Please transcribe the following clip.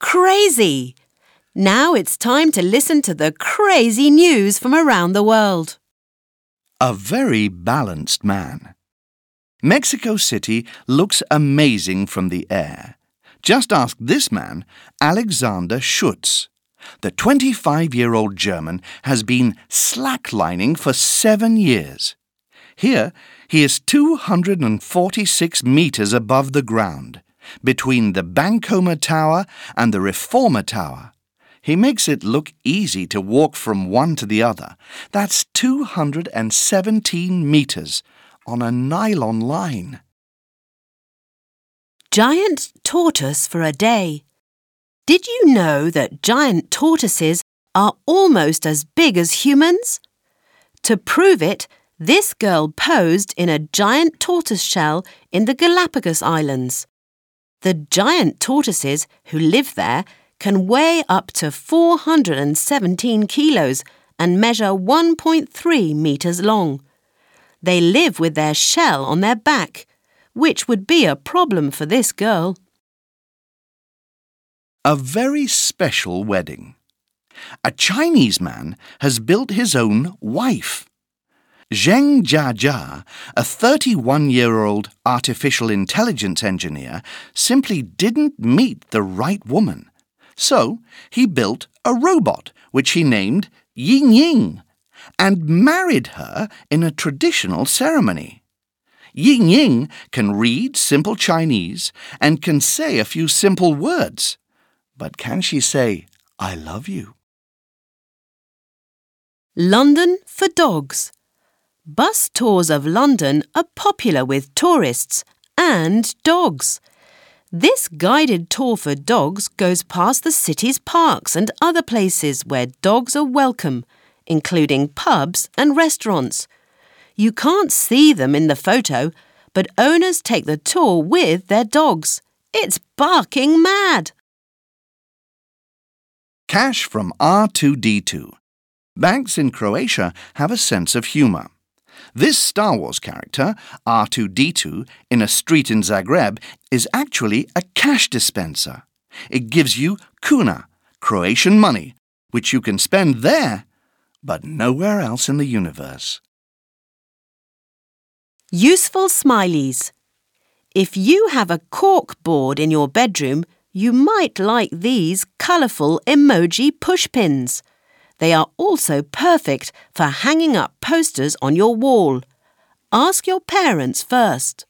crazy! Now it's time to listen to the crazy news from around the world. A very balanced man. Mexico City looks amazing from the air. Just ask this man, Alexander Schutz. The 25-year-old German has been slacklining for 7 years. Here, he is 246 meters above the ground, between the Bankoma Tower and the Reformer Tower. He makes it look easy to walk from one to the other. That's 217 meters on a nylon line. Giant tortoise for a day. Did you know that giant tortoises are almost as big as humans? To prove it, this girl posed in a giant tortoise shell in the Galapagos Islands. The giant tortoises who live there can weigh up to 417 kilos and measure 1.3 meters long. They live with their shell on their back, which would be a problem for this girl. A very special wedding. A Chinese man has built his own wife. Zheng Jiajia, a 31-year-old artificial intelligence engineer, simply didn't meet the right woman. So he built a robot, which he named Ying Ying, and married her in a traditional ceremony. Ying Ying can read simple Chinese and can say a few simple words. But can she say, "I love you"? London for dogs. Bus tours of London are popular with tourists and dogs. This guided tour for dogs goes past the city's parks and other places where dogs are welcome, including pubs and restaurants. You can't see them in the photo, but owners take the tour with their dogs. It's barking mad! Cash from R2-D2. Banks in Croatia have a sense of humour. This Star Wars character, R2-D2, in a street in Zagreb, is actually a cash dispenser. It gives you kuna, Croatian money, which you can spend there, but nowhere else in the universe. Useful smileys. If you have a cork board in your bedroom, you might like these colourful emoji pushpins. They are also perfect for hanging up posters on your wall. Ask your parents first.